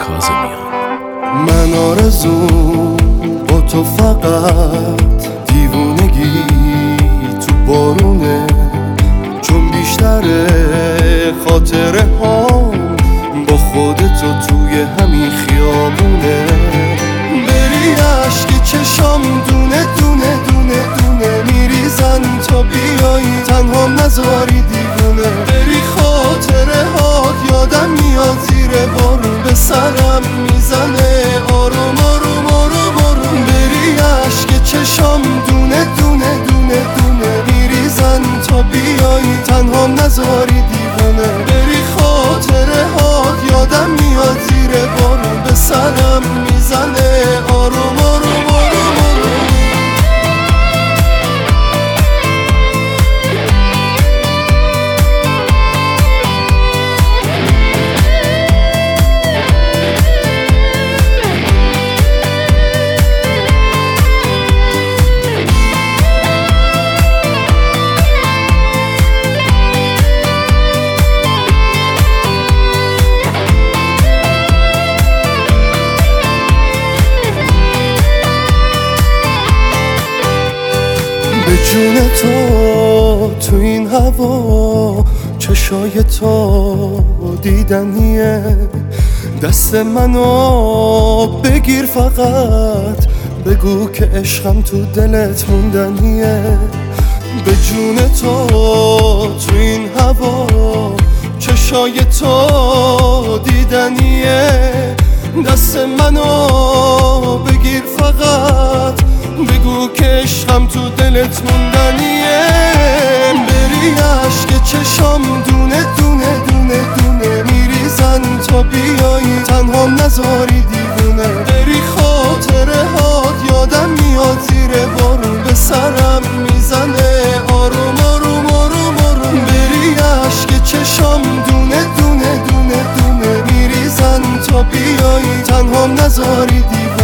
کاظمیان. من آرزوم با تو فقط دیوونگی تو بارونه، چون بیشتر خاطره ها با خودتو توی همین خیابونه. بری عشق چشام دونه دونه دونه دونه میریزن تا بیایی تنها نذاری دیوونه. بری خاطره ها یادم میاد زیر بارون به سرم میزنه آروم آروم آروم آروم. بری عشق چشام دونه دونه دونه دونه میریزن تا بیایی تنها نذاری دیوونه. بری خاطره ها یادم میاد زیر بارون به سرم میزنه آروم آروم آروم آروم. به جون تو این هوا چشای تو دیدنیه. دست منو بگیر فقط بگو که عشقم تو دلت موندنیه. به جون تو این هوا چشای تو دیدنیه. دست منو بگیر فقط بگو که عشقم تو دلت موندنیه. بری عشق چشام دونه دونه دونه دونه میریزن تا بیایی تنها نذاری دیوونه. بری خاطره ها یادم میاد زیر بارون به سرم میزنه آروم آروم آروم آروم. بری عشق چشام دونه دونه دونه دونه میریزن تا بیایی تنها نذاری دیوونه.